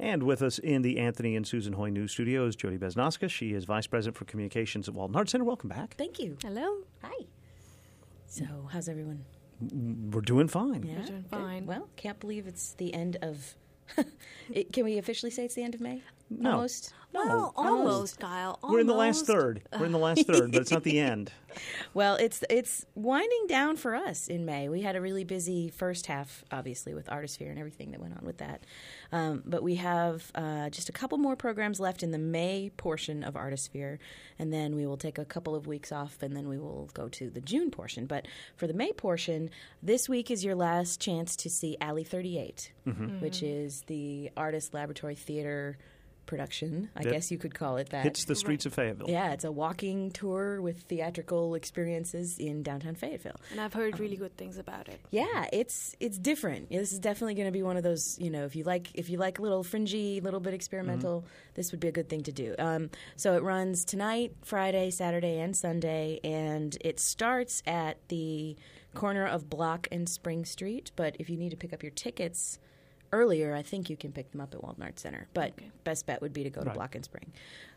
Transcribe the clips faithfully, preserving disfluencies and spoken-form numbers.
And with us in the Anthony and Susan Hoy News Studio is Jody Besnoska. She is Vice President for Communications at Walton Arts Center. Welcome back. Thank you. Hello. Hi. So, how's everyone? We're doing fine. Yeah, We're doing good. fine. Well, can't believe it's the end of... it, can we officially say it's the end of May? No. Almost? Well, almost. almost, Kyle. We're in the last almost. third. We're in the last third, but it's not the end. Well, it's it's winding down for us in May. We had a really busy first half, obviously, with Artisphere and everything that went on with that. Um, but we have uh, just a couple more programs left in the May portion of Artisphere, and then we will take a couple of weeks off, and then we will go to the June portion. But for the May portion, this week is your last chance to see Alley thirty-eight, mm-hmm. which is the Artist Laboratory Theater production, I That guess you could call it that. Hits the streets of Fayetteville. Yeah, it's a walking tour with theatrical experiences in downtown Fayetteville. And I've heard really good things about it. Yeah, it's it's different. This is definitely going to be one of those, you know, if you like if you like a little fringy, little bit experimental, mm-hmm. this would be a good thing to do. Um, so it runs tonight, Friday, Saturday, and Sunday, and it starts at the corner of Block and Spring Street. But if you need to pick up your tickets earlier, I think you can pick them up at Walton Arts Center. But okay. best bet would be to go to right. Block and Spring.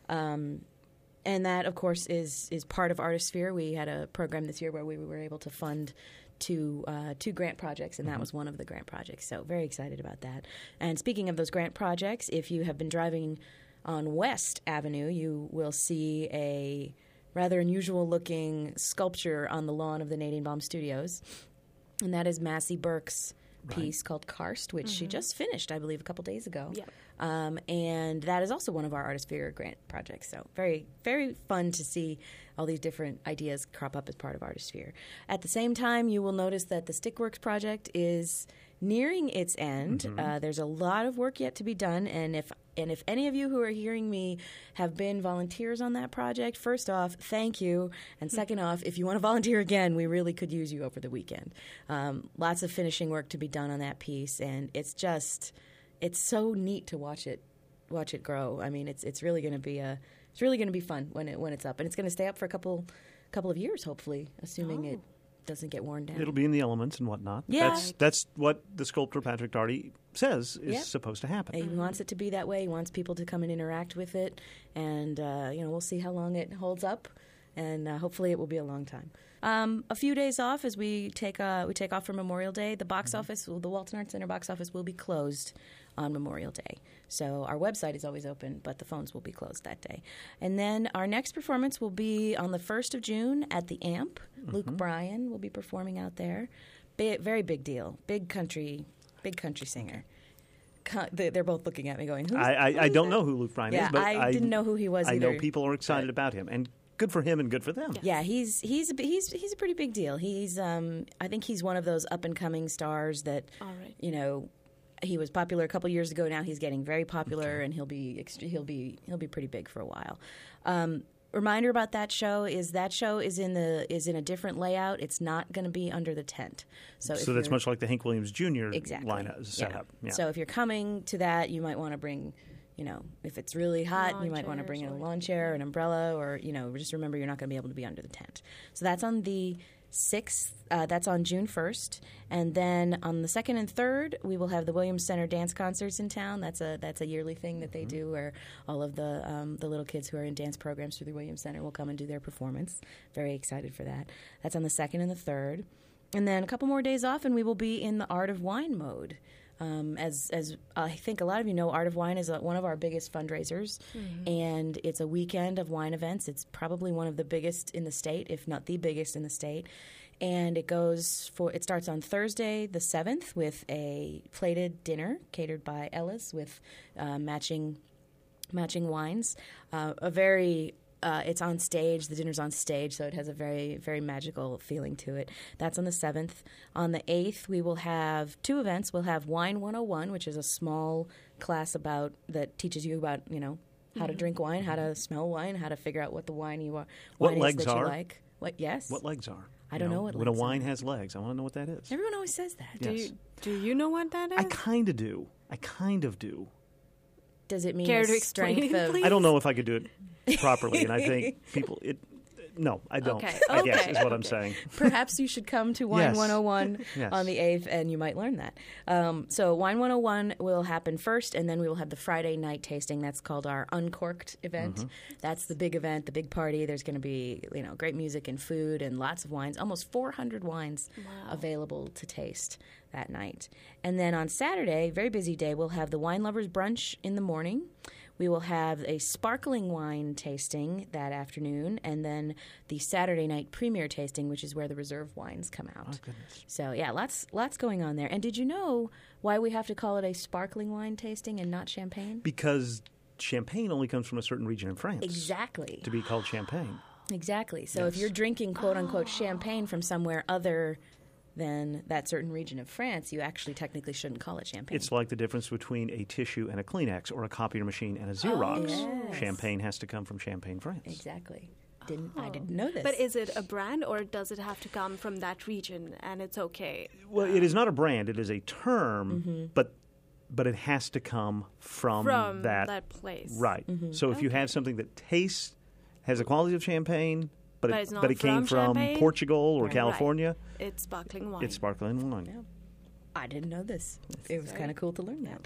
Um, and that, of course, is is part of Artisphere. We had a program this year where we were able to fund two, uh, two grant projects, and mm-hmm. that was one of the grant projects. So very excited about that. And speaking of those grant projects, if you have been driving on West Avenue, you will see a rather unusual-looking sculpture on the lawn of the Nadine Baum Studios, and that is Massey Burke's piece right. called Karst, which mm-hmm. she just finished, I believe, a couple days ago. Yep. Um, and that is also one of our Artisphere grant projects. So very, very fun to see all these different ideas crop up as part of Artisphere. At the same time, you will notice that the Stickworks project is nearing its end. Mm-hmm. Uh, there's a lot of work yet to be done, and if and if any of you who are hearing me have been volunteers on that project, first off, thank you, and second off, if you want to volunteer again, we really could use you over the weekend. Um, lots of finishing work to be done on that piece, and it's just it's so neat to watch it watch it grow. I mean, it's it's really going to be a it's really going to be fun when it when it's up, and it's going to stay up for a couple couple of years, hopefully, assuming oh. it doesn't get worn down. It'll be in the elements and whatnot. Yeah. That's, that's what the sculptor Patrick Daugherty says is yeah. supposed to happen. He wants it to be that way. He wants people to come and interact with it. And, uh, you know, we'll see how long it holds up. And uh, hopefully it will be a long time. Um, a few days off as we take uh, we take off for Memorial Day. The box mm-hmm. office, well, the Walton Arts Center box office will be closed on Memorial Day. So our website is always open, but the phones will be closed that day. And then our next performance will be on the first of June at the A M P. Mm-hmm. Luke Bryan will be performing out there. Big, very big deal. Big country, big country singer. They're both looking at me going, who's, I, I, who's I don't that? know who Luke Bryan yeah, is, but I, I didn't know who he was I either. know people are excited but, about him. And good for him and good for them. Yeah, he's he's a, he's he's a pretty big deal. He's um, I think he's one of those up and coming stars that All right. you know, he was popular a couple years ago. Now he's getting very popular, okay. and he'll be he'll be he'll be pretty big for a while. Um, reminder about that show is that show is in the is in a different layout. It's not going to be under the tent. So so that's much like the Hank Williams Junior exactly. lineup setup. Yeah. Yeah. So if you're coming to that, you might want to bring. You know, if it's really hot, Lawn you might want to bring in a chairs or- lawn chair, an umbrella, or, you know, just remember you're not going to be able to be under the tent. So that's on the sixth. Uh, that's on June first. And then on the second and third, we will have the Williams Center dance concerts in town. That's a that's a yearly thing that they Mm-hmm. do where all of the um, the little kids who are in dance programs through the Williams Center will come and do their performance. Very excited for that. That's on the second and the third. And then a couple more days off, and we will be in the Art of Wine mode. Um, as as I think a lot of you know, Art of Wine is a, one of our biggest fundraisers, mm-hmm. and it's a weekend of wine events. It's probably one of the biggest in the state, if not the biggest in the state. And it goes for it starts on Thursday the seventh with a plated dinner catered by Ellis with uh, matching matching wines. Uh, a very Uh, it's on stage. The dinner's on stage, so it has a very, very magical feeling to it. That's on the seventh. On the eighth, we will have two events. We'll have Wine one oh one, which is a small class about that teaches you about, you know, how mm-hmm. to drink wine, how to smell wine, how to figure out what the wine you are, what wine legs is that are. you like. What? Yes. What legs are? I don't you know, know what when legs a wine are. has legs. I want to know what that is. Everyone always says that. Yes. Do you, do you know what that is? I kind of do. I kind of do. Does it mean Care a to explain strength it, of? please? I don't know if I could do it properly, and I think people it No, I don't. Okay, I guess okay, is what I'm okay. saying. Perhaps you should come to Wine Yes. one oh one Yes. on the eighth, and you might learn that. Um, so Wine one oh one will happen first, and then we will have the Friday night tasting. That's called our Uncorked event. Mm-hmm. That's the big event, the big party. There's going to be you know great music and food and lots of wines, almost four hundred wines available to taste that night. And then on Saturday, very busy day, we'll have the Wine Lovers Brunch in the morning. We will have a sparkling wine tasting that afternoon, and then the Saturday night premiere tasting, which is where the reserve wines come out. Oh, goodness. So yeah, lots lots going on there. And did you know why we have to call it a sparkling wine tasting and not champagne? Because champagne only comes from a certain region in France. Exactly. To be called champagne. Exactly. So if Yes. you're drinking quote unquote champagne from somewhere other than that certain region of France, you actually technically shouldn't call it champagne. It's like the difference between a tissue and a Kleenex or a copier machine and a Xerox. yes. Champagne has to come from Champagne, France. Exactly. Didn't I didn't know this. But is it a brand or does it have to come from that region and it's okay? Well, it is not a brand. It is a term, Mm-hmm. but but it has to come from, From that. that place. Right. Mm-hmm. So if you have something that tastes, has the quality of champagne, but, But it, it's not but it came from from Champagne? Portugal or Right. California, It's sparkling wine. it's sparkling wine. I didn't know this. It was right. kind of cool to learn that.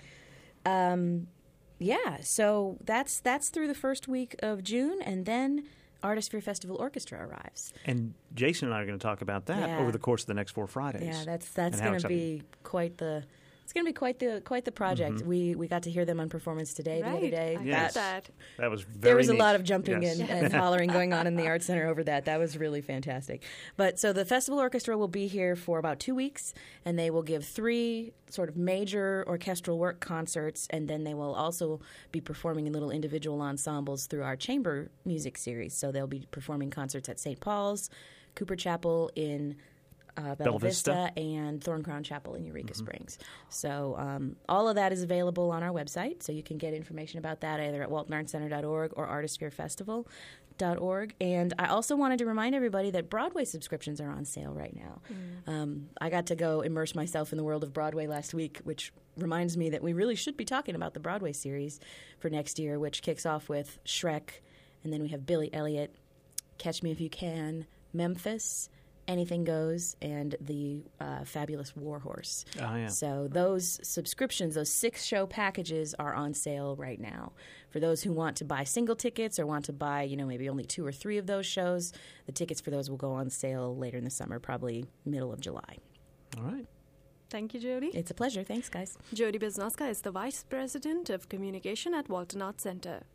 Um, yeah, so that's that's through the first week of June, and then Artisphere Festival Orchestra arrives. And Jason and I are going to talk about that Yeah. over the course of the next four Fridays. Yeah, that's that's And how going to exciting. be quite the. It's going to be quite the quite the project. We we got to hear them on performance today, the other Right. day. I Yes. heard that. That was very There was a neat. lot of jumping Yes. and, and hollering going on in the Art Center over that. That was really fantastic. But so the Festival Orchestra will be here for about two weeks, and they will give three sort of major orchestral work concerts, and then they will also be performing in little individual ensembles through our chamber music series. So they'll be performing concerts at Saint Paul's, Cooper Chapel in uh, Bella Bella Vista. Vista, and Thorn Crown Chapel in Eureka Springs. So um, all of that is available on our website, so you can get information about that either at walton arts center dot org or artisphere festival dot org. And I also wanted to remind everybody that Broadway subscriptions are on sale right now. Um, I got to go immerse myself in the world of Broadway last week, which reminds me that we really should be talking about the Broadway series for next year, which kicks off with Shrek, and then we have Billy Elliot, Catch Me If You Can, Memphis, Anything Goes, and the uh, Fabulous War Horse. Oh, yeah. So those subscriptions, those six show packages are on sale right now. For those who want to buy single tickets or want to buy, you know, maybe only two or three of those shows, the tickets for those will go on sale later in the summer, probably middle of July. All right. Thank you, Jody. It's a pleasure. Thanks, guys. Jody Beznaska is the Vice President of Communication at Walton Arts Center.